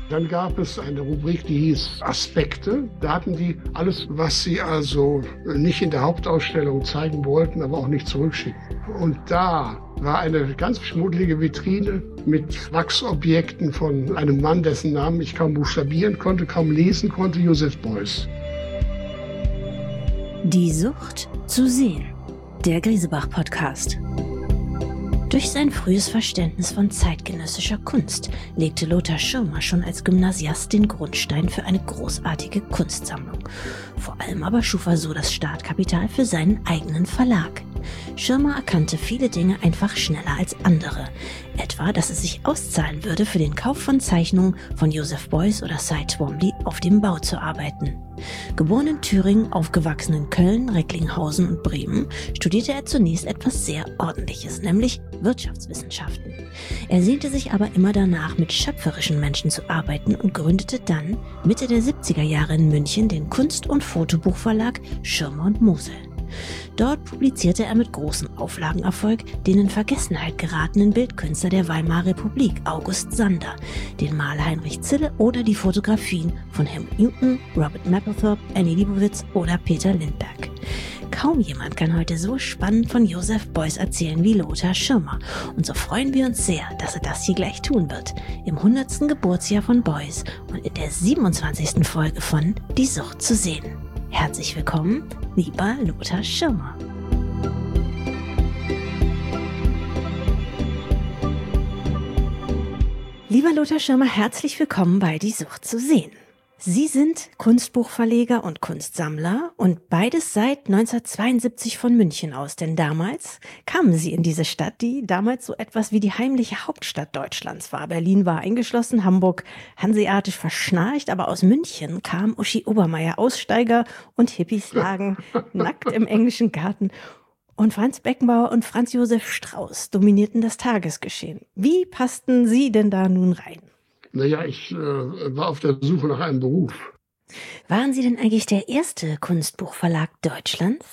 Dann gab es eine Rubrik, die hieß Aspekte. Da hatten die alles, was sie also nicht in der Hauptausstellung zeigen wollten, aber auch nicht zurückschicken. Und da war eine ganz schmuddelige Vitrine mit Wachsobjekten von einem Mann, dessen Namen ich kaum buchstabieren konnte, kaum lesen konnte, Joseph Beuys. Die Sucht zu sehen. Der Griesebach-Podcast. Durch sein frühes Verständnis von zeitgenössischer Kunst legte Lothar Schirmer schon als Gymnasiast den Grundstein für eine großartige Kunstsammlung. Vor allem aber schuf er so das Startkapital für seinen eigenen Verlag. Schirmer erkannte viele Dinge einfach schneller als andere. Etwa, dass es sich auszahlen würde, für den Kauf von Zeichnungen von Joseph Beuys oder Cy Twombly auf dem Bau zu arbeiten. Geboren in Thüringen, aufgewachsen in Köln, Recklinghausen und Bremen, studierte er zunächst etwas sehr Ordentliches, nämlich Wirtschaftswissenschaften. Er sehnte sich aber immer danach, mit schöpferischen Menschen zu arbeiten und gründete dann Mitte der 70er Jahre in München den Kunst- und Fotobuchverlag Schirmer und Mosel. Dort publizierte er mit großem Auflagenerfolg den in Vergessenheit geratenen Bildkünstler der Weimarer Republik, August Sander, den Maler Heinrich Zille oder die Fotografien von Helmut Newton, Robert Mapplethorpe, Annie Leibovitz oder Peter Lindbergh. Kaum jemand kann heute so spannend von Joseph Beuys erzählen wie Lothar Schirmer. Und so freuen wir uns sehr, dass er das hier gleich tun wird. Im 100. Geburtsjahr von Beuys und in der 27. Folge von Die Sucht zu sehen. Herzlich willkommen, lieber Lothar Schirmer. Lieber Lothar Schirmer, herzlich willkommen bei Die Sucht zu sehen. Sie sind Kunstbuchverleger und Kunstsammler und beides seit 1972 von München aus, denn damals kamen Sie in diese Stadt, die damals so etwas wie die heimliche Hauptstadt Deutschlands war. Berlin war eingeschlossen, Hamburg hanseatisch verschnarcht, aber aus München kam Uschi Obermeier, Aussteiger und Hippies lagen nackt im englischen Garten. Und Franz Beckenbauer und Franz Josef Strauß dominierten das Tagesgeschehen. Wie passten Sie denn da nun rein? Naja, ich war auf der Suche nach einem Beruf. Waren Sie denn eigentlich der erste Kunstbuchverlag Deutschlands?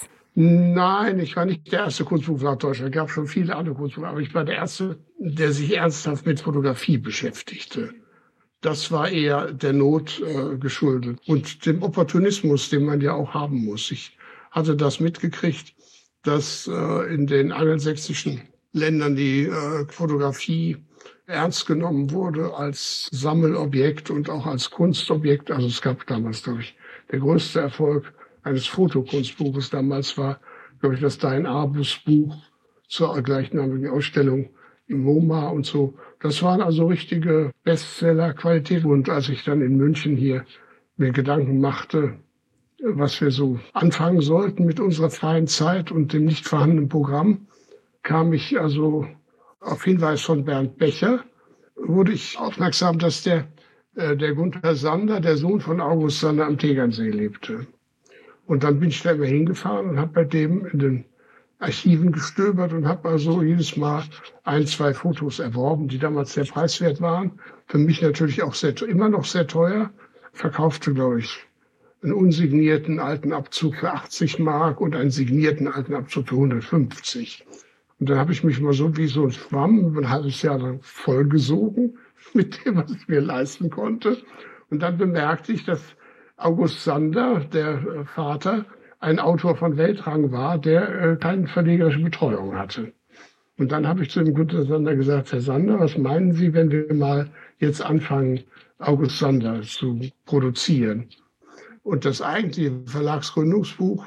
Nein, ich war nicht der erste Kunstbuchverlag Deutschlands. Es gab schon viele andere Kunstbuchverlage, aber ich war der erste, der sich ernsthaft mit Fotografie beschäftigte. Das war eher der Not geschuldet und dem Opportunismus, den man ja auch haben muss. Ich hatte das mitgekriegt, dass in den angelsächsischen Ländern die Fotografie ernst genommen wurde als Sammelobjekt und auch als Kunstobjekt. Also es gab damals, glaube ich, der größte Erfolg eines Fotokunstbuches damals war, glaube ich, das Dein Arbus-Buch zur gleichnamigen Ausstellung im MoMA und so. Das waren also richtige Bestseller-Qualität. Und als ich dann in München hier mir Gedanken machte, was wir so anfangen sollten mit unserer freien Zeit und dem nicht vorhandenen Programm, kam ich also auf Hinweis von Bernd Becher, wurde ich aufmerksam, dass der Gunther Sander, der Sohn von August Sander, am Tegernsee lebte. Und dann bin ich da immer hingefahren und habe bei dem in den Archiven gestöbert und habe also jedes Mal 1, 2 Fotos erworben, die damals sehr preiswert waren. Für mich natürlich auch immer noch sehr teuer. Verkaufte, glaube ich, einen unsignierten alten Abzug für 80 Mark und einen signierten alten Abzug für 150. Und dann habe ich mich mal so wie so ein Schwamm ein halbes Jahr lang vollgesogen mit dem, was ich mir leisten konnte. Und dann bemerkte ich, dass August Sander, der Vater, ein Autor von Weltrang war, der keine verlegerische Betreuung hatte. Und dann habe ich zu dem Günther Sander gesagt, Herr Sander, was meinen Sie, wenn wir mal jetzt anfangen, August Sander zu produzieren? Und das eigentliche Verlagsgründungsbuch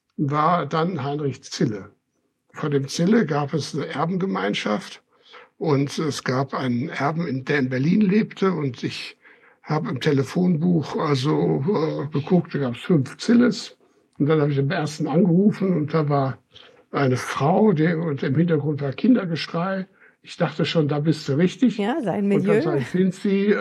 war dann Heinrich Zille. Von dem Zille gab es eine Erbengemeinschaft und es gab einen Erben, der in Berlin lebte, und ich habe im Telefonbuch also geguckt, da gab es 5 Zilles, und dann habe ich den ersten angerufen und da war eine Frau, und im Hintergrund war Kindergeschrei. Ich dachte schon, da bist du richtig. Ja, sein Milieu. Und dann sage ich, sind Sie,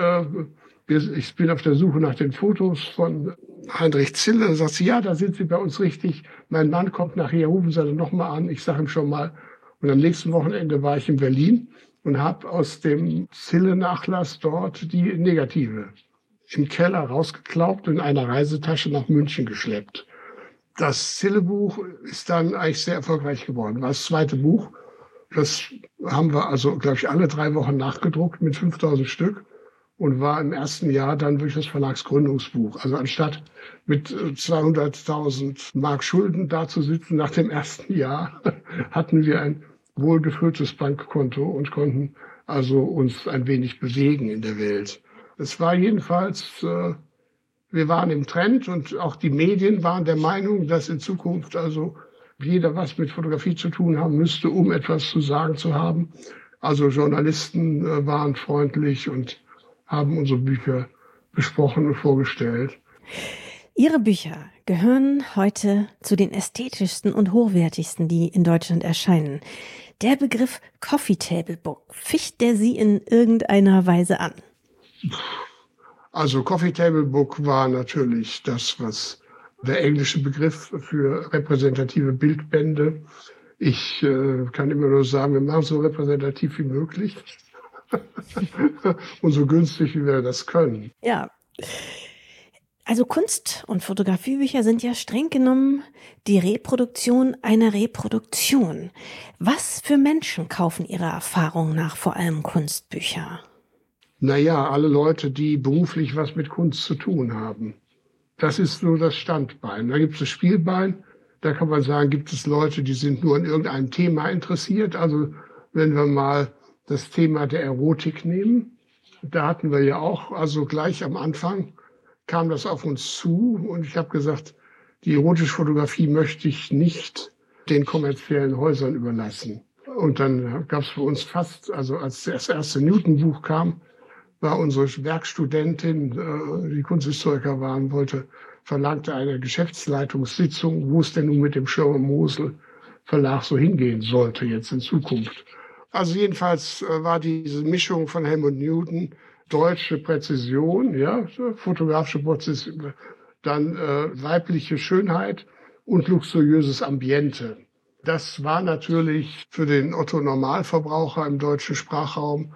ich bin auf der Suche nach den Fotos von Heinrich Zille. Dann sagt sie, ja, da sind Sie bei uns richtig. Mein Mann kommt nachher, rufen Sie dann nochmal an. Ich sage ihm schon mal. Und am nächsten Wochenende war ich in Berlin und habe aus dem Zille-Nachlass dort die Negative im Keller rausgeklaubt und in einer Reisetasche nach München geschleppt. Das Zille-Buch ist dann eigentlich sehr erfolgreich geworden. War das zweite Buch. Das haben wir also, glaube ich, alle 3 Wochen nachgedruckt mit 5000 Stück. und war im ersten Jahr dann durch das Verlagsgründungsbuch. Also anstatt mit 200.000 Mark Schulden dazusitzen nach dem ersten Jahr, hatten wir ein wohlgefülltes Bankkonto und konnten also uns ein wenig bewegen in der Welt. Es war jedenfalls, wir waren im Trend und auch die Medien waren der Meinung, dass in Zukunft also jeder was mit Fotografie zu tun haben müsste, um etwas zu sagen zu haben. Also Journalisten waren freundlich und haben unsere Bücher besprochen und vorgestellt. Ihre Bücher gehören heute zu den ästhetischsten und hochwertigsten, die in Deutschland erscheinen. Der Begriff Coffee Table Book, ficht der Sie in irgendeiner Weise an? Also Coffee Table Book war natürlich das, was der englische Begriff für repräsentative Bildbände. Ich kann immer nur sagen, wir machen es so repräsentativ wie möglich und so günstig, wie wir das können. Ja. Also Kunst- und Fotografiebücher sind ja streng genommen die Reproduktion einer Reproduktion. Was für Menschen kaufen Ihrer Erfahrung nach vor allem Kunstbücher? Naja, alle Leute, die beruflich was mit Kunst zu tun haben. Das ist so das Standbein. Da gibt es das Spielbein. Da kann man sagen, gibt es Leute, die sind nur an irgendeinem Thema interessiert. Also wenn wir mal das Thema der Erotik nehmen, da hatten wir ja auch, also gleich am Anfang kam das auf uns zu und ich habe gesagt, die erotische Fotografie möchte ich nicht den kommerziellen Häusern überlassen. Und dann gab es für uns fast, also als das erste Newton-Buch kam, war unsere Werkstudentin, die Kunsthistoriker waren, verlangte eine Geschäftsleitungssitzung, wo es denn nun mit dem Schirmer-Mosel Verlag so hingehen sollte jetzt in Zukunft. Also jedenfalls war diese Mischung von Helmut Newton, deutsche Präzision, ja, fotografische Präzision, dann weibliche Schönheit und luxuriöses Ambiente. Das war natürlich für den Otto-Normalverbraucher im deutschen Sprachraum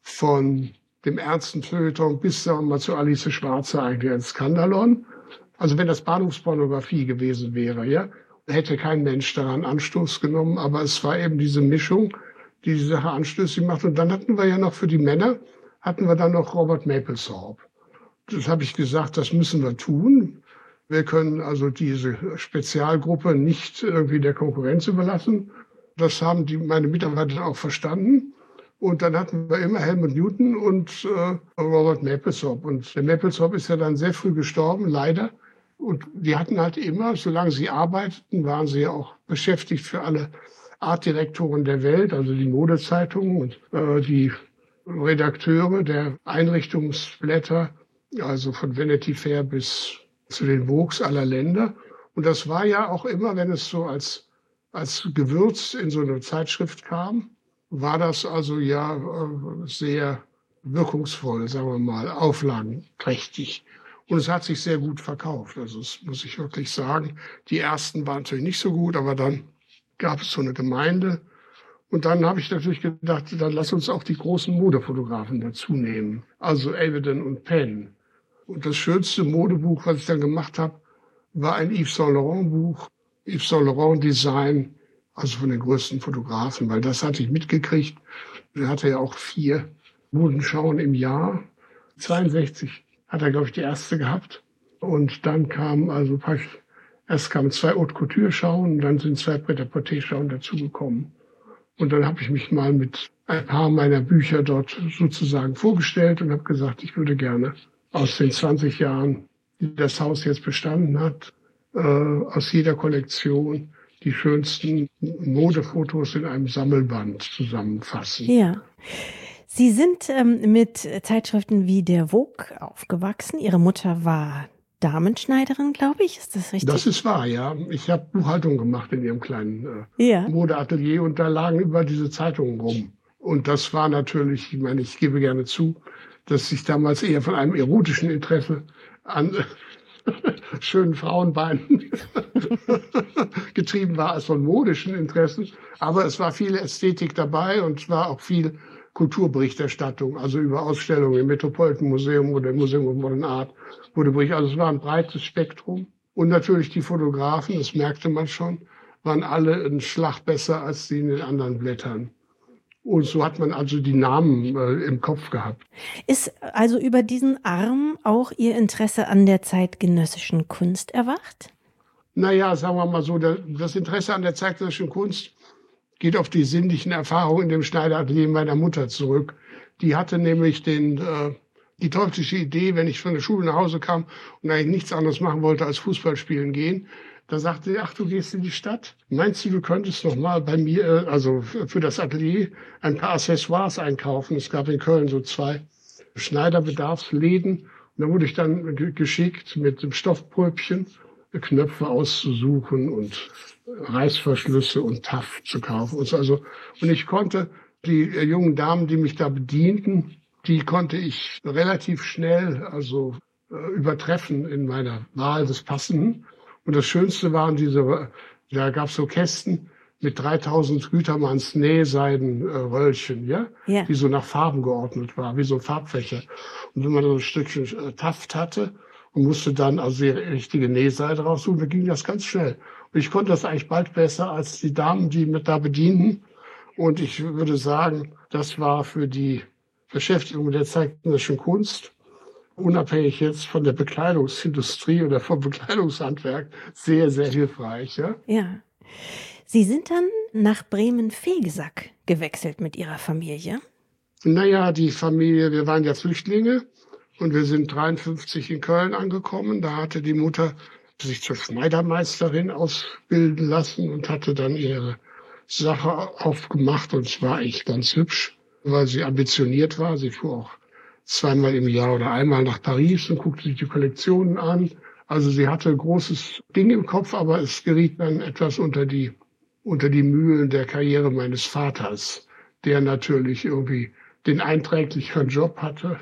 von dem ernsten Feuilleton bis, sagen wir mal, zu Alice Schwarzer eigentlich ein Skandalon. Also wenn das Bahnhofspornografie gewesen wäre, ja, hätte kein Mensch daran Anstoß genommen. Aber es war eben diese Mischung, die die Sache anstößig macht. Und dann hatten wir ja noch für die Männer, hatten wir dann noch Robert Mapplethorpe. Das habe ich gesagt, das müssen wir tun. Wir können also diese Spezialgruppe nicht irgendwie der Konkurrenz überlassen. Das haben meine Mitarbeiter auch verstanden. Und dann hatten wir immer Helmut Newton und Robert Mapplethorpe. Und der Mapplethorpe ist ja dann sehr früh gestorben, leider. Und die hatten halt immer, solange sie arbeiteten, waren sie ja auch beschäftigt für alle Artdirektoren der Welt, also die Modezeitungen und die Redakteure der Einrichtungsblätter, also von Vanity Fair bis zu den Vogues aller Länder. Und das war ja auch immer, wenn es so als Gewürz in so eine Zeitschrift kam, war das also ja sehr wirkungsvoll, sagen wir mal, auflagenträchtig. Und es hat sich sehr gut verkauft. Also das muss ich wirklich sagen. Die ersten waren natürlich nicht so gut, aber dann gab es so eine Gemeinde. Und dann habe ich natürlich gedacht, dann lass uns auch die großen Modefotografen dazu nehmen. Also Avedon und Penn. Und das schönste Modebuch, was ich dann gemacht habe, war ein Yves Saint Laurent Buch. Yves Saint Laurent Design, also von den größten Fotografen, weil das hatte ich mitgekriegt. Er hatte ja auch 4 Modenschauen im Jahr. 62 hat er, glaube ich, die erste gehabt. Und dann erst kamen 2 Haute Couture Schauen, dann sind 2 Prêt-à-porter Schauen dazugekommen. Und dann habe ich mich mal mit ein paar meiner Bücher dort sozusagen vorgestellt und habe gesagt, ich würde gerne aus den 20 Jahren, die das Haus jetzt bestanden hat, aus jeder Kollektion die schönsten Modefotos in einem Sammelband zusammenfassen. Ja. Sie sind mit Zeitschriften wie der Vogue aufgewachsen. Ihre Mutter war Damenschneiderin, glaube ich. Ist das richtig? Das ist wahr, ja. Ich habe Buchhaltung gemacht in ihrem kleinen Ja. Modeatelier und da lagen über diese Zeitungen rum. Und das war natürlich, ich meine, ich gebe gerne zu, dass ich damals eher von einem erotischen Interesse an schönen Frauenbeinen getrieben war als von modischen Interessen. Aber es war viel Ästhetik dabei und es war auch viel Kulturberichterstattung, also über Ausstellungen im Metropolitan Museum oder im Museum of Modern Art wurde berichtet. Also es war ein breites Spektrum. Und natürlich die Fotografen, das merkte man schon, waren alle einen Schlag besser als die in den anderen Blättern. Und so hat man also die Namen im Kopf gehabt. Ist also über diesen Arm auch Ihr Interesse an der zeitgenössischen Kunst erwacht? Naja, sagen wir mal so, das Interesse an der zeitgenössischen Kunst geht auf die sinnlichen Erfahrungen in dem Schneideratelier meiner Mutter zurück. Die hatte nämlich die teuflische Idee, wenn ich von der Schule nach Hause kam und eigentlich nichts anderes machen wollte als Fußball spielen gehen, da sagte sie, ach, du gehst in die Stadt. Meinst du könntest noch mal bei mir, also für das Atelier, ein paar Accessoires einkaufen? Es gab in Köln so 2 Schneiderbedarfsläden. Und da wurde ich dann geschickt, mit dem Stoffpröbchen Knöpfe auszusuchen und Reißverschlüsse und Taft zu kaufen. Und ich konnte die jungen Damen, die mich da bedienten, die konnte ich relativ schnell übertreffen in meiner Wahl des Passenden. Und das Schönste waren da gab es so Kästen mit 3000 Gütermanns Nähseidenröllchen, die so nach Farben geordnet waren, wie so Farbfächer. Und wenn man so ein Stückchen Taft hatte und musste dann also die richtige Nähseite raussuchen, dann ging das ganz schnell. Und ich konnte das eigentlich bald besser als die Damen, die mich da bedienten. Und ich würde sagen, das war für die Beschäftigung mit der zeitgenössischen Kunst, unabhängig jetzt von der Bekleidungsindustrie oder vom Bekleidungshandwerk, sehr, sehr hilfreich. Ja. Sie sind dann nach Bremen-Vegesack gewechselt mit Ihrer Familie? Naja, die Familie, wir waren ja Flüchtlinge und wir sind 1953 in Köln angekommen. Da hatte die Mutter sich zur Schneidermeisterin ausbilden lassen und hatte dann ihre Sache aufgemacht. Und es war echt ganz hübsch, weil sie ambitioniert war. Sie fuhr auch 2-mal im Jahr oder einmal nach Paris und guckte sich die Kollektionen an. Also sie hatte ein großes Ding im Kopf, aber es geriet dann etwas unter die Mühlen der Karriere meines Vaters, der natürlich irgendwie den einträglicheren Job hatte.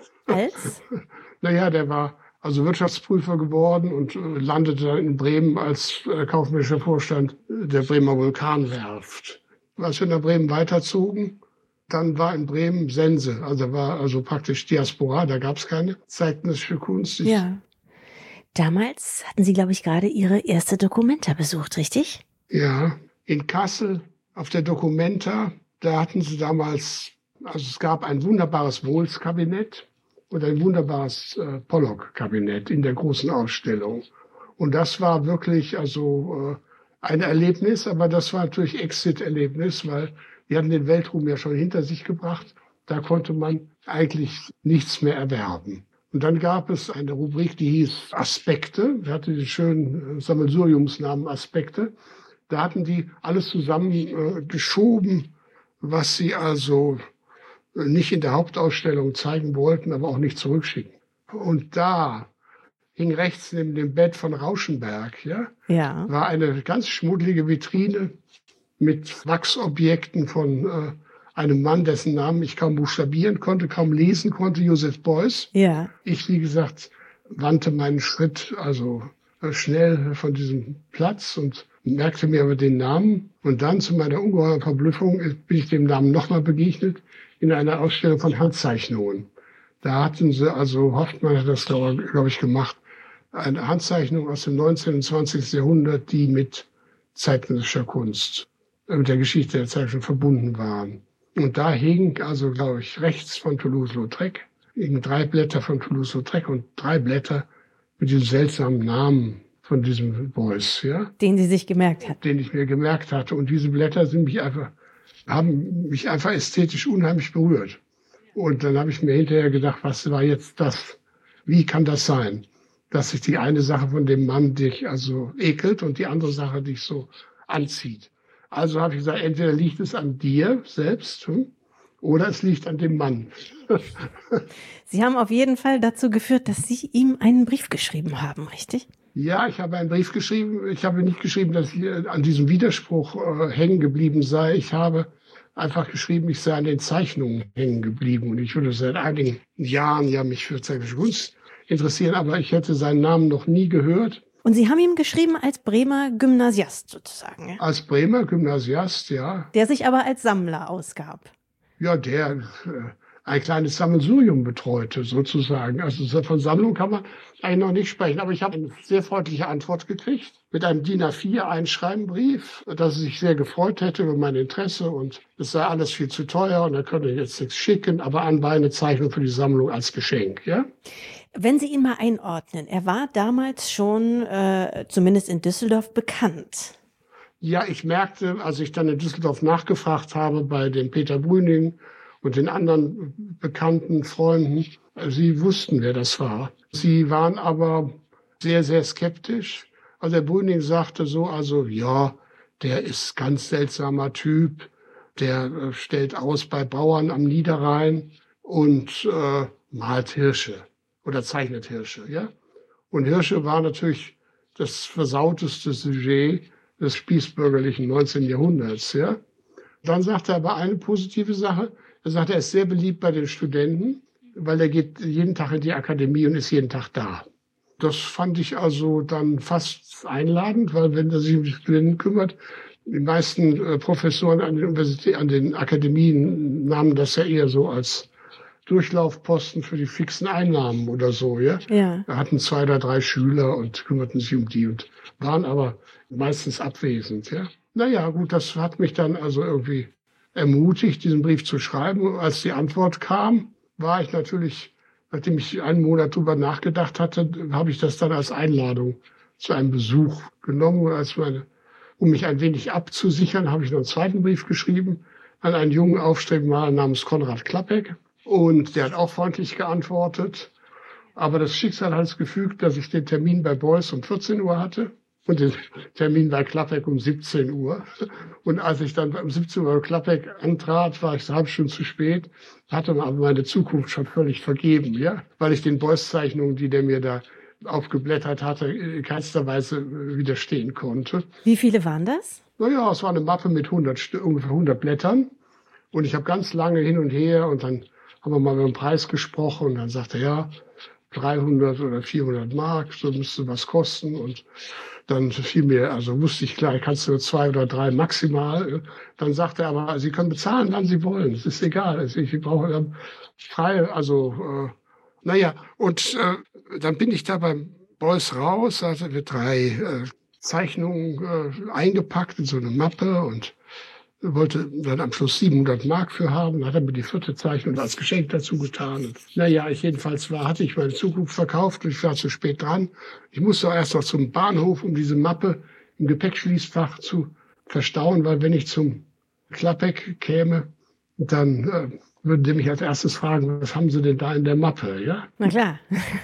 Als? Naja, der war also Wirtschaftsprüfer geworden und landete dann in Bremen als kaufmännischer Vorstand der Bremer Vulkanwerft. Als wir nach Bremen weiterzogen, dann war in Bremen Sense, also praktisch Diaspora, da gab es keine zeitgenössische Kunst. Ja. Damals hatten Sie, glaube ich, gerade Ihre erste Documenta besucht, richtig? Ja, in Kassel auf der Documenta, da hatten sie damals, also es gab ein wunderbares Wohls-Kabinett und ein wunderbares Pollock-Kabinett in der großen Ausstellung. Und das war wirklich ein Erlebnis, aber das war natürlich Exit-Erlebnis, weil die hatten den Weltruhm ja schon hinter sich gebracht. Da konnte man eigentlich nichts mehr erwerben. Und dann gab es eine Rubrik, die hieß Aspekte. Die hatte den schönen Sammelsuriumsnamen Aspekte. Da hatten die alles zusammen geschoben, was sie also nicht in der Hauptausstellung zeigen wollten, aber auch nicht zurückschicken. Und da hing rechts neben dem Bett von Rauschenberg, war eine ganz schmuddelige Vitrine mit Wachsobjekten von einem Mann, dessen Namen ich kaum buchstabieren konnte, kaum lesen konnte, Joseph Beuys. Ja. Ich, wie gesagt, wandte meinen Schritt schnell von diesem Platz und merkte mir aber den Namen. Und dann zu meiner ungeheuren Verblüffung bin ich dem Namen nochmal begegnet in einer Ausstellung von Handzeichnungen. Da hatten sie, Hoffmann hat das, glaube ich, gemacht, eine Handzeichnung aus dem 19. und 20. Jahrhundert, die mit zeitgenössischer Kunst, mit der Geschichte der Zeit schon verbunden waren. Und da hing, glaube ich, rechts von Toulouse-Lautrec, hingen 3 Blätter von Toulouse-Lautrec und 3 Blätter mit diesem seltsamen Namen von diesem Beuys, Den Sie sich gemerkt hatten. Den ich mir gemerkt hatte. Und diese Blätter haben mich einfach ästhetisch unheimlich berührt. Und dann habe ich mir hinterher gedacht, was war jetzt das? Wie kann das sein, dass sich die eine Sache von dem Mann dich ekelt und die andere Sache dich so anzieht? Also habe ich gesagt, entweder liegt es an dir selbst oder es liegt an dem Mann. Sie haben auf jeden Fall dazu geführt, dass Sie ihm einen Brief geschrieben haben, richtig? Ja, ich habe einen Brief geschrieben. Ich habe nicht geschrieben, dass ich an diesem Widerspruch hängen geblieben sei. Ich habe einfach geschrieben, ich sei an den Zeichnungen hängen geblieben. Und ich würde seit einigen Jahren mich für zeitgenössische Kunst interessieren, aber ich hätte seinen Namen noch nie gehört. Und Sie haben ihm geschrieben als Bremer Gymnasiast sozusagen. Ja? Als Bremer Gymnasiast, ja. Der sich aber als Sammler ausgab. Ja, ein kleines Sammelsurium betreute, sozusagen. Also von Sammlung kann man eigentlich noch nicht sprechen. Aber ich habe eine sehr freundliche Antwort gekriegt mit einem DIN A4 Einschreibenbrief, dass er sich sehr gefreut hätte über mein Interesse und es sei alles viel zu teuer und er könne jetzt nichts schicken, aber anbei eine Zeichnung für die Sammlung als Geschenk, ja. Wenn Sie ihn mal einordnen, er war damals schon, zumindest in Düsseldorf, bekannt. Ja, ich merkte, als ich dann in Düsseldorf nachgefragt habe bei dem Peter Brüning und den anderen bekannten Freunden, sie wussten, wer das war. Sie waren aber sehr, sehr skeptisch. Also der Brüning sagte so, also ja, der ist ganz seltsamer Typ, der stellt aus bei Bauern am Niederrhein und malt Hirsche oder zeichnet Hirsche, ja. Und Hirsche war natürlich das versauteste Sujet des spießbürgerlichen 19. Jahrhunderts, ja. Dann sagt er aber eine positive Sache. Er sagt, er ist sehr beliebt bei den Studenten, weil er geht jeden Tag in die Akademie und ist jeden Tag da. Das fand ich also dann fast einladend, weil wenn er sich um die Studenten kümmert, die meisten Professoren an den Universitäten, an den Akademien nahmen das ja eher so als Durchlaufposten für die fixen Einnahmen oder so, ja. Ja. Wir hatten 2 oder 3 Schüler und kümmerten sich um die und waren aber meistens abwesend, ja. Naja, gut, das hat mich dann also irgendwie ermutigt, diesen Brief zu schreiben. Und als die Antwort kam, war ich natürlich, nachdem ich einen Monat drüber nachgedacht hatte, habe ich das dann als Einladung zu einem Besuch genommen. Um mich ein wenig abzusichern, habe ich noch einen zweiten Brief geschrieben an einen jungen aufstrebenden Maler namens Konrad Klappek. Und der hat auch freundlich geantwortet. Aber das Schicksal hat es gefügt, dass ich den Termin bei Beuys um 14 Uhr hatte und den Termin bei Klappek um 17 Uhr. Und als ich dann um 17 Uhr bei Klappek antrat, war ich eine halbe Stunde zu spät, hatte aber meine Zukunft schon völlig vergeben, ja, weil ich den Beuys-Zeichnungen, die der mir da aufgeblättert hatte, in keinster Weise widerstehen konnte. Wie viele waren das? Naja, es war eine Mappe mit ungefähr 100 Blättern. Und ich habe ganz lange hin und her und dann haben wir mal über den Preis gesprochen und dann sagte er, ja, 300 oder 400 Mark, so müsste was kosten. Und dann fiel mir, also wusste ich klar, kannst du nur 2 oder 3 maximal. Dann sagte er aber, Sie können bezahlen, wann Sie wollen. Es ist egal. Ich brauche frei, also, naja. Und dann bin ich da beim Beuys raus, also mit 3 Zeichnungen eingepackt in so eine Mappe und wollte dann am Schluss 700 Mark für haben, hat er mir die 4. Zeichnung als Geschenk dazu getan. Und naja, hatte ich meine Zukunft verkauft und ich war zu spät dran. Ich musste erst noch zum Bahnhof, um diese Mappe im Gepäckschließfach zu verstauen, weil wenn ich zum Klappek käme, dann würden die mich als erstes fragen, was haben Sie denn da in der Mappe, ja? Na klar.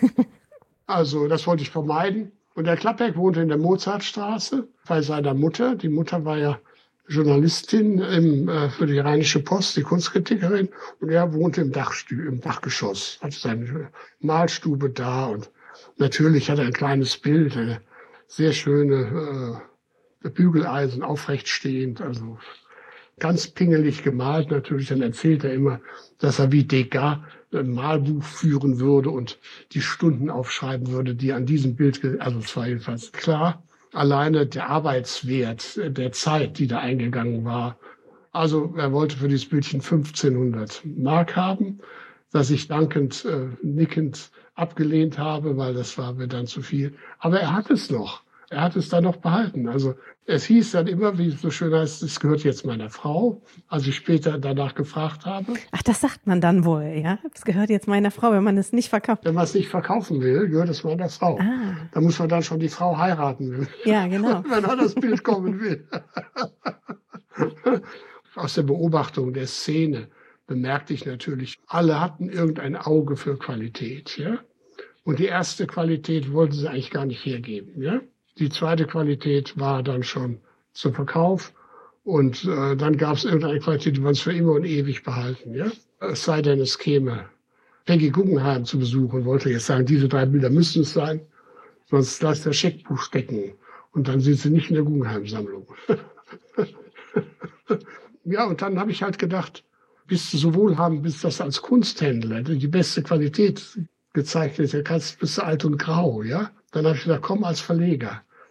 Also das wollte ich vermeiden. Und der Klappek wohnte in der Mozartstraße bei seiner Mutter. Die Mutter war ja Journalistin für die Rheinische Post, die Kunstkritikerin, und er wohnte im Dachgeschoss, hatte seine Malstube da und natürlich hat er ein kleines Bild, eine sehr schöne Bügeleisen, aufrecht stehend, also ganz pingelig gemalt natürlich. Dann erzählt er immer, dass er wie Degas ein Malbuch führen würde und die Stunden aufschreiben würde, die an diesem Bild, also es war jedenfalls klar. Alleine der Arbeitswert der Zeit, die da eingegangen war. Also er wollte für dieses Bildchen 1500 Mark haben, das ich dankend, nickend abgelehnt habe, weil das war mir dann zu viel. Aber er hat es noch. Er hat es dann noch behalten. Also es hieß dann immer, wie es so schön heißt, es gehört jetzt meiner Frau, als ich später danach gefragt habe. Ach, das sagt man dann wohl, ja? Es gehört jetzt meiner Frau, wenn man es nicht verkauft. Wenn man es nicht verkaufen will, gehört es meiner Frau. Ah. Da muss man dann schon die Frau heiraten. Ja, genau. Wenn er das Bild kommen will. Aus der Beobachtung der Szene bemerkte ich natürlich, alle hatten irgendein Auge für Qualität, ja? Und die erste Qualität wollten sie eigentlich gar nicht hergeben, ja? Die zweite Qualität war dann schon zum Verkauf und dann gab es irgendeine Qualität, die wir uns für immer und ewig behalten. Ja? Es sei denn, es käme Peggy Guggenheim zu Besuch und wollte jetzt sagen, diese 3 Bilder müssen es sein, sonst lässt der Scheckbuch stecken und dann sind sie nicht in der Guggenheim-Sammlung. Ja, und dann habe ich halt gedacht, bist du so wohlhabend, bist das als Kunsthändler, die beste Qualität gezeichnet, bist du alt und grau, ja? Dann habe ich gesagt, komm als Verleger.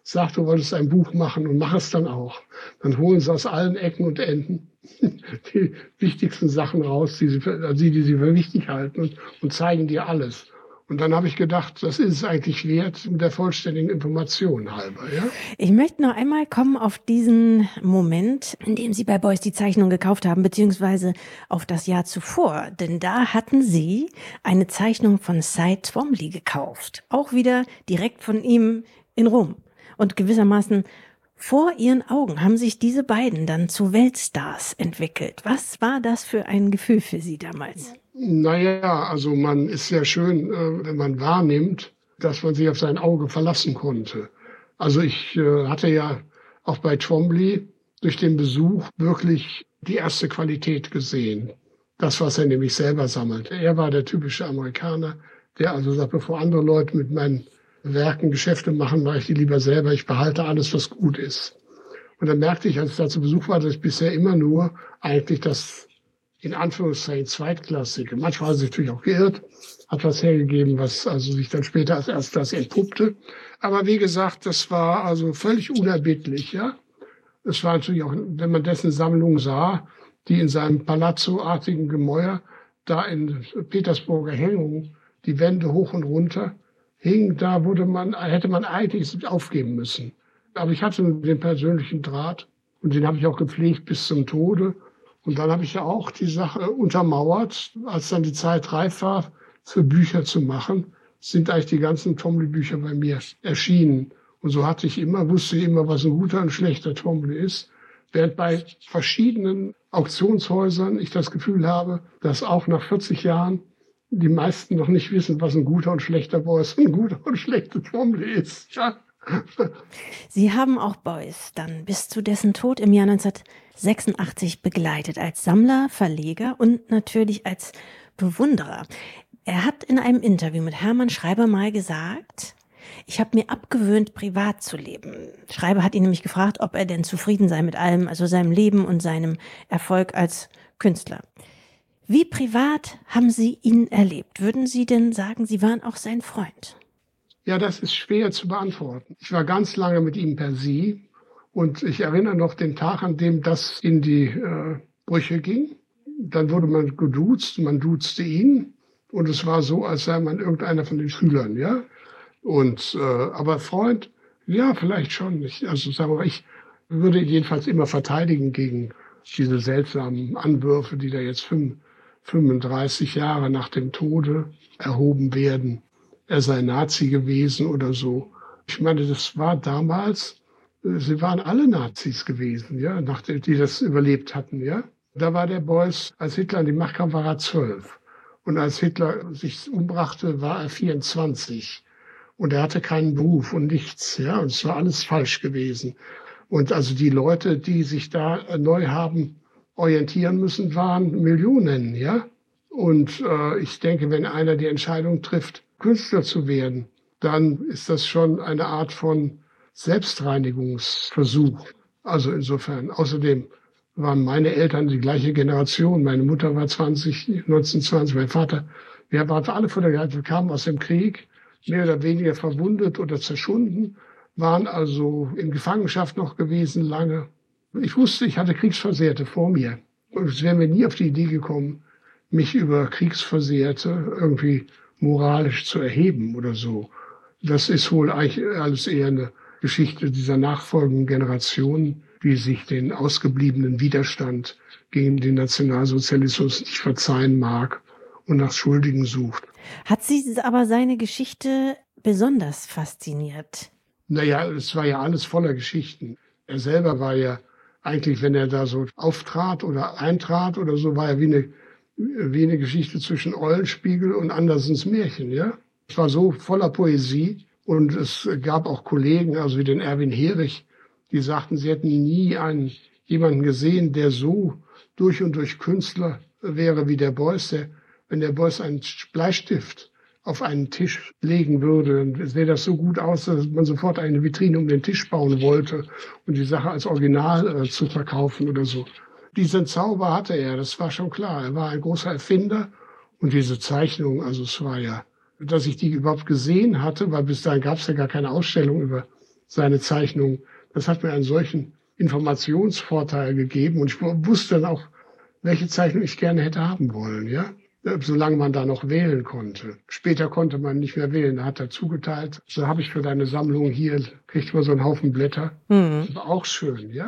sag, du wolltest ein Buch machen und mach es dann auch. Dann holen sie aus allen Ecken und Enden die wichtigsten Sachen raus, die sie für wichtig halten und zeigen dir alles. Und dann habe ich gedacht, das ist es eigentlich wert, der vollständigen Information halber. Ja? Ich möchte noch einmal kommen auf diesen Moment, in dem Sie bei Beuys die Zeichnung gekauft haben, beziehungsweise auf das Jahr zuvor. Denn da hatten Sie eine Zeichnung von Cy Twombly gekauft. Auch wieder direkt von ihm in Rom. Und gewissermaßen vor Ihren Augen haben sich diese beiden dann zu Weltstars entwickelt. Was war das für ein Gefühl für Sie damals? Naja, also man ist sehr schön, wenn man wahrnimmt, dass man sich auf sein Auge verlassen konnte. Also ich hatte ja auch bei Twombly durch den Besuch wirklich die erste Qualität gesehen. Das, was er nämlich selber sammelte. Er war der typische Amerikaner, der also sagt, bevor andere Leute mit meinen Werken Geschäfte machen, mache ich die lieber selber. Ich behalte alles, was gut ist. Und dann merkte ich, als ich da zu Besuch war, dass ich bisher immer nur eigentlich das in Anführungszeichen Zweitklassige. Manchmal hat er sich natürlich auch geirrt, hat was hergegeben, was also sich dann später als Erstklasse entpuppte. Aber wie gesagt, das war also völlig unerbittlich, ja. Es war natürlich auch, wenn man dessen Sammlung sah, die in seinem Palazzo-artigen Gemäuer da in Petersburger Hängung, die Wände hoch und runter hing, da hätte man eigentlich aufgeben müssen. Aber ich hatte den persönlichen Draht und den habe ich auch gepflegt bis zum Tode. Und dann habe ich ja auch die Sache untermauert, als dann die Zeit reif war, für Bücher zu machen, sind eigentlich die ganzen Twombly-Bücher bei mir erschienen. Und so wusste ich immer, was ein guter und schlechter Twombly ist. Während bei verschiedenen Auktionshäusern ich das Gefühl habe, dass auch nach 40 Jahren die meisten noch nicht wissen, was ein guter und schlechter Beuys, ein guter und schlechter Twombly ist. Ja. Sie haben auch Beuys dann bis zu dessen Tod im Jahr 1986 begleitet, als Sammler, Verleger und natürlich als Bewunderer. Er hat in einem Interview mit Hermann Schreiber mal gesagt, ich habe mir abgewöhnt, privat zu leben. Schreiber hat ihn nämlich gefragt, ob er denn zufrieden sei mit allem, also seinem Leben und seinem Erfolg als Künstler. Wie privat haben Sie ihn erlebt? Würden Sie denn sagen, Sie waren auch sein Freund? Ja, das ist schwer zu beantworten. Ich war ganz lange mit ihm per Sie und ich erinnere noch den Tag, an dem das in die Brüche ging. Dann wurde man geduzt, man duzte ihn und es war so, als sei man irgendeiner von den Schülern, ja. Und aber Freund, ja, vielleicht schon. Ich würde ihn jedenfalls immer verteidigen gegen diese seltsamen Anwürfe, die da jetzt 35 Jahre nach dem Tode erhoben werden. Er sei Nazi gewesen oder so. Ich meine, das war damals, sie waren alle Nazis gewesen, ja, die das überlebt hatten, ja. Da war der Beuys, als Hitler an die Macht kam, war er 12. Und als Hitler sich umbrachte, war er 24. Und er hatte keinen Beruf und nichts, ja. Und es war alles falsch gewesen. Und also die Leute, die sich da neu haben orientieren müssen, waren Millionen, ja. Und ich denke, wenn einer die Entscheidung trifft, Künstler zu werden, dann ist das schon eine Art von Selbstreinigungsversuch. Also insofern. Außerdem waren meine Eltern die gleiche Generation. Meine Mutter war 1920, mein Vater. Wir waren alle Fotografen, wir kamen aus dem Krieg, mehr oder weniger verwundet oder zerschunden, waren also in Gefangenschaft noch gewesen lange. Ich wusste, ich hatte Kriegsversehrte vor mir. Und es wäre mir nie auf die Idee gekommen, mich über Kriegsversehrte irgendwie moralisch zu erheben oder so. Das ist wohl eigentlich alles eher eine Geschichte dieser nachfolgenden Generationen, die sich den ausgebliebenen Widerstand gegen den Nationalsozialismus nicht verzeihen mag und nach Schuldigen sucht. Hat Sie aber seine Geschichte besonders fasziniert? Naja, es war ja alles voller Geschichten. Er selber war ja eigentlich, wenn er da so auftrat oder eintrat oder so, war er wie eine Geschichte zwischen Eulenspiegel und Andersens Märchen, ja. Es war so voller Poesie und es gab auch Kollegen, also wie den Erwin Herich, die sagten, sie hätten nie jemanden gesehen, der so durch und durch Künstler wäre wie der Beuys. Wenn der Beuys einen Bleistift auf einen Tisch legen würde, dann sähe das so gut aus, dass man sofort eine Vitrine um den Tisch bauen wollte und die Sache als Original zu verkaufen oder so. Diesen Zauber hatte er, das war schon klar. Er war ein großer Erfinder und diese Zeichnung, also es war ja, dass ich die überhaupt gesehen hatte, weil bis dahin gab es ja gar keine Ausstellung über seine Zeichnungen. Das hat mir einen solchen Informationsvorteil gegeben und ich wusste dann auch, welche Zeichnung ich gerne hätte haben wollen, ja. Solange man da noch wählen konnte. Später konnte man nicht mehr wählen, da hat er zugeteilt. So habe ich für deine Sammlung hier, kriegt man so einen Haufen Blätter. Das war auch schön, ja.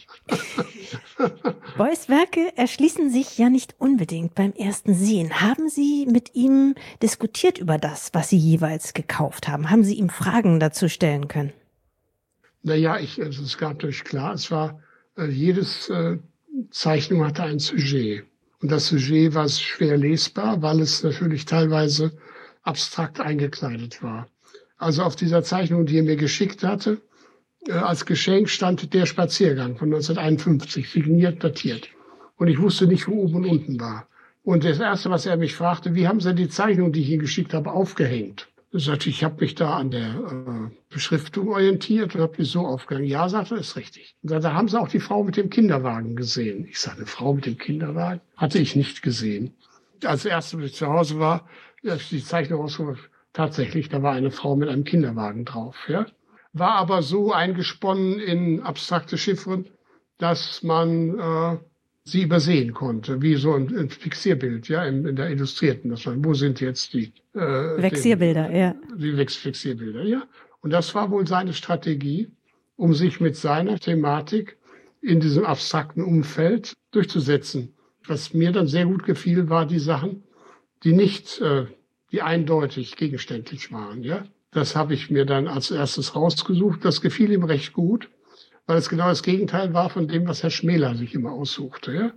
Beuys Werke erschließen sich ja nicht unbedingt beim ersten Sehen. Haben Sie mit ihm diskutiert über das, was Sie jeweils gekauft haben? Haben Sie ihm Fragen dazu stellen können? Naja, es gab natürlich klar, es war, jedes Zeichnung hatte ein Sujet. Und das Sujet war schwer lesbar, weil es natürlich teilweise abstrakt eingekleidet war. Also auf dieser Zeichnung, die er mir geschickt hatte, als Geschenk stand Der Spaziergang von 1951, signiert, datiert. Und ich wusste nicht, wo oben und unten war. Und das Erste, was er mich fragte, wie haben Sie die Zeichnung, die ich Ihnen geschickt habe, aufgehängt? Ich sagte, ich habe mich da an der Beschriftung orientiert und habe die so aufgehängt. Ja, sagte er, ist richtig. Und da haben Sie auch die Frau mit dem Kinderwagen gesehen. Ich sagte, eine Frau mit dem Kinderwagen? Hatte ich nicht gesehen. Als erstes, als ich zu Hause war, als die Zeichnung rausgeholt, tatsächlich, da war eine Frau mit einem Kinderwagen drauf. Ja? War aber so eingesponnen in abstrakte Chiffren, dass man sie übersehen konnte, wie so ein Fixierbild, ja, in der Illustrierten. Das war, wo sind jetzt die Vexierbilder, ja. Die Vexierbilder, ja. Und das war wohl seine Strategie, um sich mit seiner Thematik in diesem abstrakten Umfeld durchzusetzen. Was mir dann sehr gut gefiel, war die Sachen, die nicht, die eindeutig gegenständlich waren, ja. Das habe ich mir dann als erstes rausgesucht. Das gefiel ihm recht gut, weil es genau das Gegenteil war von dem, was Herr Schmäler sich immer aussuchte. Ja?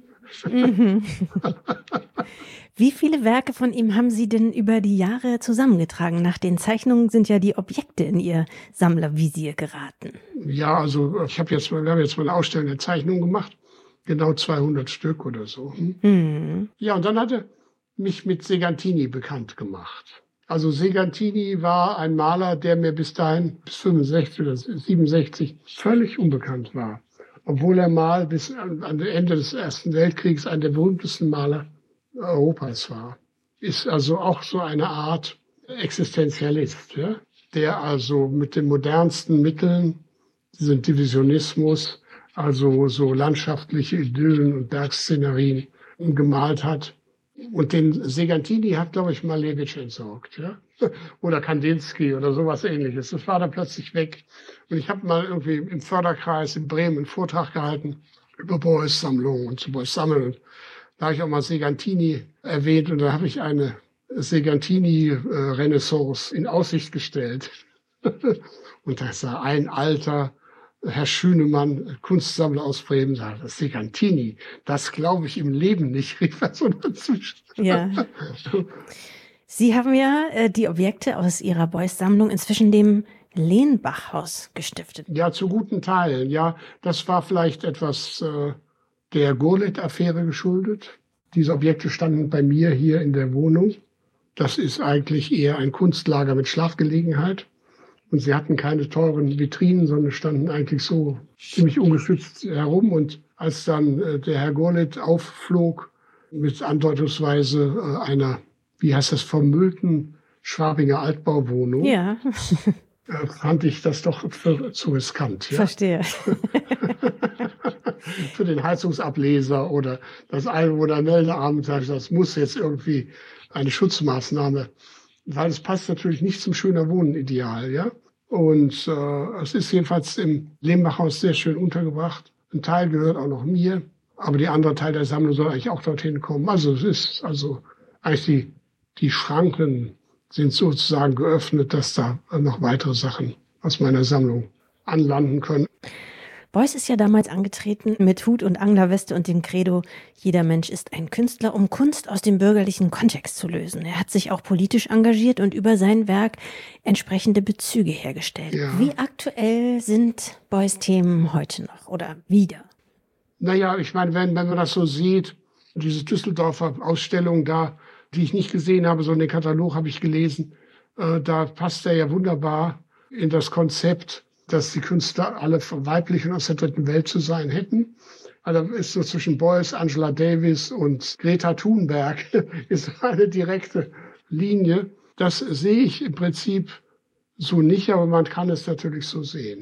Wie viele Werke von ihm haben Sie denn über die Jahre zusammengetragen? Nach den Zeichnungen sind ja die Objekte in Ihr Sammlervisier geraten. Ja, also wir haben jetzt mal eine Ausstellung der Zeichnungen gemacht, genau 200 Stück oder so. Ja, und dann hat er mich mit Segantini bekannt gemacht. Also Segantini war ein Maler, der mir bis dahin, bis 65 oder 67, völlig unbekannt war. Obwohl er mal bis an Ende des Ersten Weltkriegs einer der berühmtesten Maler Europas war. Ist also auch so eine Art Existenzialist, ja? Der also mit den modernsten Mitteln, diesen Divisionismus, also so landschaftliche Idyllen und Bergszenerien gemalt hat. Und den Segantini hat, glaube ich, Malevich entsorgt, ja? Oder Kandinsky oder sowas Ähnliches. Das war dann plötzlich weg. Und ich habe mal irgendwie im Förderkreis in Bremen einen Vortrag gehalten über Beuys Sammlung und zu Beuys Sammeln. Und da habe ich auch mal Segantini erwähnt und da habe ich eine Segantini-Renaissance in Aussicht gestellt. Und da sah ein alter Herr Schünemann, Kunstsammler aus Bremen, sagt, das Segantini, das glaube ich im Leben nicht, rief er so dazwischen. Ja. Sie haben ja die Objekte aus Ihrer Beuys-Sammlung inzwischen dem Lenbach-Haus gestiftet. Ja, zu guten Teilen. Ja, das war vielleicht etwas der Gurlitt-Affäre geschuldet. Diese Objekte standen bei mir hier in der Wohnung. Das ist eigentlich eher ein Kunstlager mit Schlafgelegenheit. Und sie hatten keine teuren Vitrinen, sondern standen eigentlich so ziemlich ungeschützt herum. Und als dann der Herr Gurlitt aufflog mit andeutungsweise einer, wie heißt das, vermüllten Schwabinger Altbauwohnung, ja. Fand ich das doch zu riskant. Ja? Verstehe. Für den Heizungsableser oder das Einwohnermeldeamt, das muss jetzt irgendwie eine Schutzmaßnahme, weil es passt natürlich nicht zum schöner Wohnen-Ideal, ja. Und es ist jedenfalls im Lenbach-Haus sehr schön untergebracht. Ein Teil gehört auch noch mir, aber die andere Teil der Sammlung soll eigentlich auch dorthin kommen. Also es ist also eigentlich die Schranken sind sozusagen geöffnet, dass da noch weitere Sachen aus meiner Sammlung anlanden können. Beuys ist ja damals angetreten mit Hut und Anglerweste und dem Credo, jeder Mensch ist ein Künstler, um Kunst aus dem bürgerlichen Kontext zu lösen. Er hat sich auch politisch engagiert und über sein Werk entsprechende Bezüge hergestellt. Ja. Wie aktuell sind Beuys Themen heute noch oder wieder? Naja, ich meine, wenn man das so sieht, diese Düsseldorfer Ausstellung da, die ich nicht gesehen habe, sondern den Katalog habe ich gelesen, da passt er ja wunderbar in das Konzept, dass die Künstler alle weiblich und aus der dritten Welt zu sein hätten. Also ist so zwischen Beuys, Angela Davis und Greta Thunberg ist eine direkte Linie. Das sehe ich im Prinzip so nicht, aber man kann es natürlich so sehen.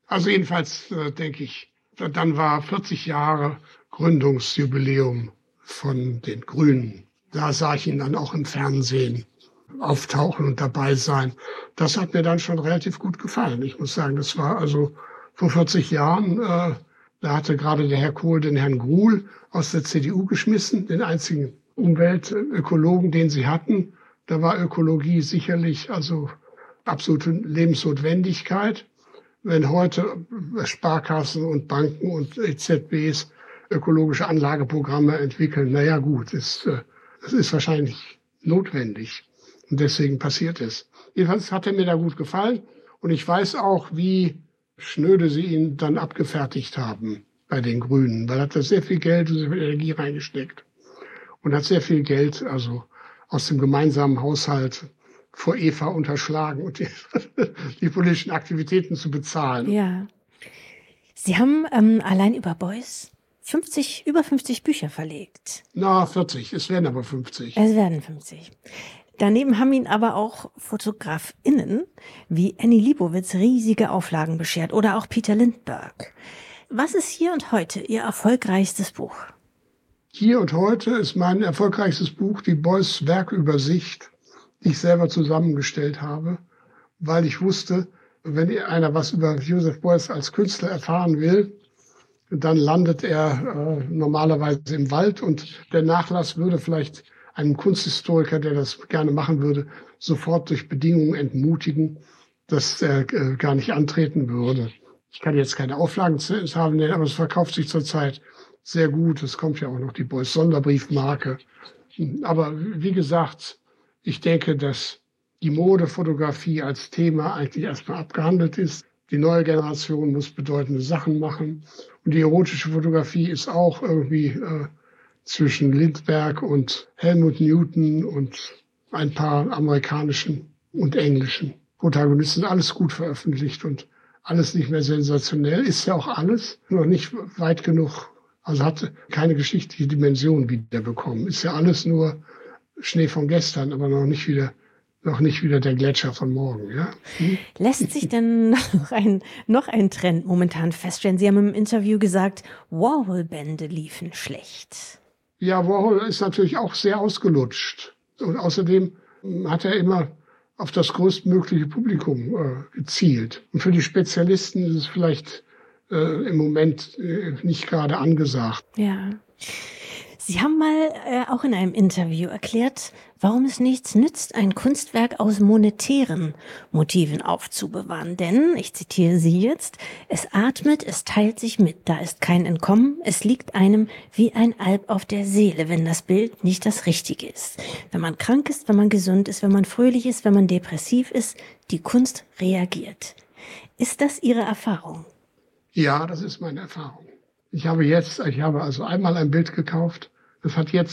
Also jedenfalls denke ich, dann war 40 Jahre Gründungsjubiläum von den Grünen. Da sah ich ihn dann auch im Fernsehen auftauchen und dabei sein. Das hat mir dann schon relativ gut gefallen. Ich muss sagen, das war also vor 40 Jahren, da hatte gerade der Herr Kohl den Herrn Gruhl aus der CDU geschmissen, den einzigen Umweltökologen, den sie hatten. Da war Ökologie sicherlich also absolute Lebensnotwendigkeit. Wenn heute Sparkassen und Banken und EZBs ökologische Anlageprogramme entwickeln, naja gut, es ist wahrscheinlich notwendig. Und deswegen passiert es. Jedenfalls hat er mir da gut gefallen. Und ich weiß auch, wie schnöde sie ihn dann abgefertigt haben bei den Grünen. Weil er hat da sehr viel Geld und sehr viel Energie reingesteckt. Und hat sehr viel Geld also aus dem gemeinsamen Haushalt vor Eva unterschlagen und die politischen Aktivitäten zu bezahlen. Ja. Sie haben allein über Beuys über 50 Bücher verlegt. Na, 40. Es werden aber 50. Es werden 50. Daneben haben ihn aber auch FotografInnen wie Annie Leibovitz riesige Auflagen beschert oder auch Peter Lindbergh. Was ist hier und heute Ihr erfolgreichstes Buch? Hier und heute ist mein erfolgreichstes Buch die Beuys Werkübersicht, die ich selber zusammengestellt habe, weil ich wusste, wenn einer was über Joseph Beuys als Künstler erfahren will, dann landet er normalerweise im Wald und der Nachlass würde vielleicht einem Kunsthistoriker, der das gerne machen würde, sofort durch Bedingungen entmutigen, dass er gar nicht antreten würde. Ich kann jetzt keine Auflagenzahl nennen, aber es verkauft sich zurzeit sehr gut. Es kommt ja auch noch die Beuys Sonderbriefmarke. Aber wie gesagt, ich denke, dass die Modefotografie als Thema eigentlich erstmal abgehandelt ist. Die neue Generation muss bedeutende Sachen machen. Und die erotische Fotografie ist auch irgendwie zwischen Lindbergh und Helmut Newton und ein paar amerikanischen und englischen Protagonisten. Alles gut veröffentlicht und alles nicht mehr sensationell. Ist ja auch alles, noch nicht weit genug. Also hat keine geschichtliche Dimension wiederbekommen. Ist ja alles nur Schnee von gestern, aber noch nicht wieder der Gletscher von morgen. Ja? Lässt sich denn noch ein Trend momentan feststellen? Sie haben im Interview gesagt, Warhol-Bände liefen schlecht. Ja, Warhol ist natürlich auch sehr ausgelutscht. Und außerdem hat er immer auf das größtmögliche Publikum gezielt. Und für die Spezialisten ist es vielleicht im Moment nicht gerade angesagt. Ja. Sie haben mal auch in einem Interview erklärt, warum es nichts nützt, ein Kunstwerk aus monetären Motiven aufzubewahren. Denn, ich zitiere Sie jetzt, es atmet, es teilt sich mit, da ist kein Entkommen, es liegt einem wie ein Alp auf der Seele, wenn das Bild nicht das Richtige ist. Wenn man krank ist, wenn man gesund ist, wenn man fröhlich ist, wenn man depressiv ist, die Kunst reagiert. Ist das Ihre Erfahrung? Ja, das ist meine Erfahrung. Ich habe also einmal ein Bild gekauft. Das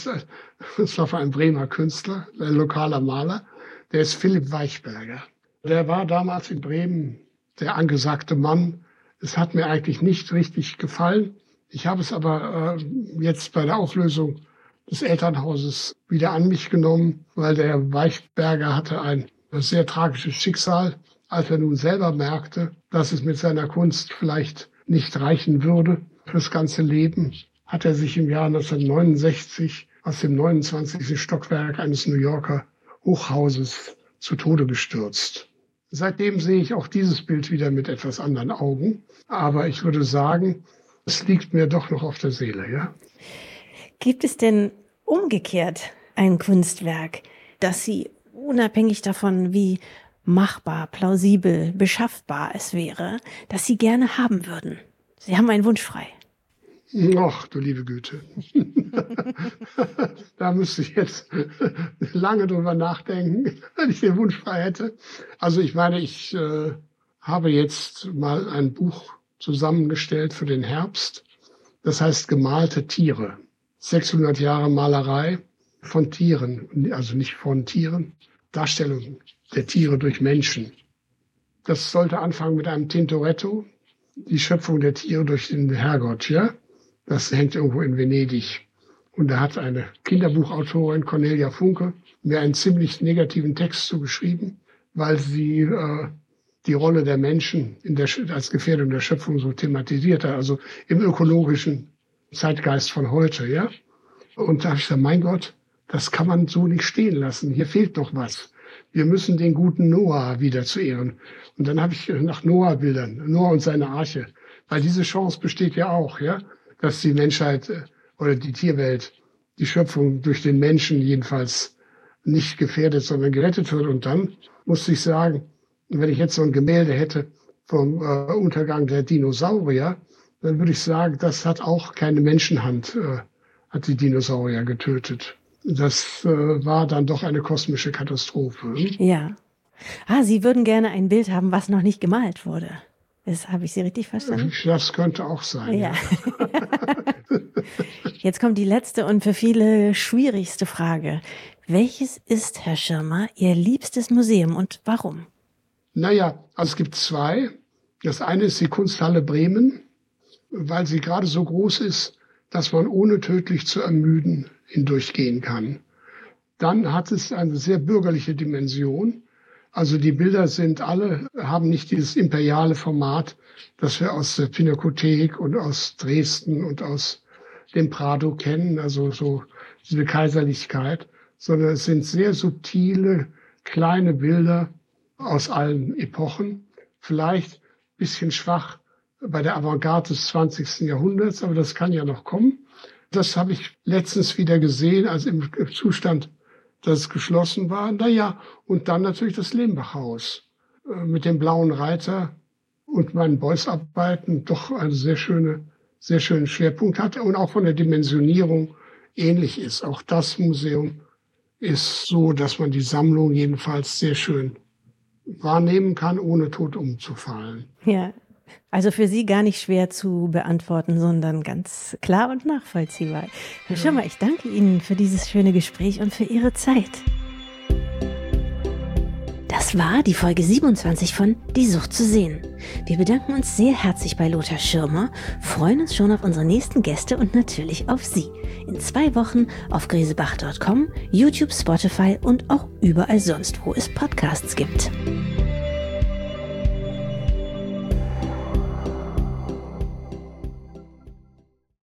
war für einen Bremer Künstler, ein lokaler Maler. Der ist Philipp Weichberger. Der war damals in Bremen der angesagte Mann. Es hat mir eigentlich nicht richtig gefallen. Ich habe es aber jetzt bei der Auflösung des Elternhauses wieder an mich genommen, weil der Weichberger hatte ein sehr tragisches Schicksal, als er nun selber merkte, dass es mit seiner Kunst vielleicht nicht reichen würde fürs ganze Leben, hat er sich im Jahr 1969 aus dem 29. Stockwerk eines New Yorker Hochhauses zu Tode gestürzt. Seitdem sehe ich auch dieses Bild wieder mit etwas anderen Augen. Aber ich würde sagen, es liegt mir doch noch auf der Seele, ja. Gibt es denn umgekehrt ein Kunstwerk, das Sie unabhängig davon, wie machbar, plausibel, beschaffbar es wäre, das Sie gerne haben würden? Sie haben einen Wunsch frei. Ach, du liebe Güte. Da müsste ich jetzt lange drüber nachdenken, wenn ich den Wunsch frei hätte. Also ich meine, ich habe jetzt mal ein Buch zusammengestellt für den Herbst. Das heißt Gemalte Tiere. 600 Jahre Malerei von Tieren, also nicht von Tieren. Darstellung der Tiere durch Menschen. Das sollte anfangen mit einem Tintoretto. Die Schöpfung der Tiere durch den Herrgott, ja. Das hängt irgendwo in Venedig. Und da hat eine Kinderbuchautorin, Cornelia Funke, mir einen ziemlich negativen Text zugeschrieben, weil sie die Rolle der Menschen als Gefährdung der Schöpfung so thematisiert hat, also im ökologischen Zeitgeist von heute, ja. Und da habe ich gesagt, mein Gott, das kann man so nicht stehen lassen. Hier fehlt noch was. Wir müssen den guten Noah wieder zu ehren. Und dann habe ich nach Noah-Bildern, Noah und seine Arche, weil diese Chance besteht ja auch, ja, dass die Menschheit oder die Tierwelt, die Schöpfung durch den Menschen jedenfalls nicht gefährdet, sondern gerettet wird. Und dann musste ich sagen, wenn ich jetzt so ein Gemälde hätte vom Untergang der Dinosaurier, dann würde ich sagen, das hat auch keine Menschenhand, hat die Dinosaurier getötet. Das war dann doch eine kosmische Katastrophe. Ja. Sie würden gerne ein Bild haben, was noch nicht gemalt wurde. Das habe ich Sie richtig verstanden? Das könnte auch sein. Ja. Jetzt kommt die letzte und für viele schwierigste Frage. Welches ist, Herr Schirmer, Ihr liebstes Museum und warum? Naja, also es gibt zwei. Das eine ist die Kunsthalle Bremen, weil sie gerade so groß ist, dass man ohne tödlich zu ermüden hindurchgehen kann. Dann hat es eine sehr bürgerliche Dimension. Also die Bilder haben nicht dieses imperiale Format, das wir aus der Pinakothek und aus Dresden und aus dem Prado kennen, also so diese Kaiserlichkeit, sondern es sind sehr subtile, kleine Bilder aus allen Epochen. Vielleicht ein bisschen schwach bei der Avantgarde des 20. Jahrhunderts, aber das kann ja noch kommen. Das habe ich letztens wieder gesehen, als im Zustand, dass es geschlossen war. Naja, und dann natürlich das Lehmbach-Haus mit dem Blauen Reiter und meinen Beuys-Arbeiten doch einen sehr schönen Schwerpunkt hat und auch von der Dimensionierung ähnlich ist. Auch das Museum ist so, dass man die Sammlung jedenfalls sehr schön wahrnehmen kann, ohne tot umzufallen. Ja, also für Sie gar nicht schwer zu beantworten, sondern ganz klar und nachvollziehbar. Herr Schirmer, ich danke Ihnen für dieses schöne Gespräch und für Ihre Zeit. Das war die Folge 27 von Die Sucht zu sehen. Wir bedanken uns sehr herzlich bei Lothar Schirmer, freuen uns schon auf unsere nächsten Gäste und natürlich auf Sie. In 2 Wochen auf grisebach.com, YouTube, Spotify und auch überall sonst, wo es Podcasts gibt.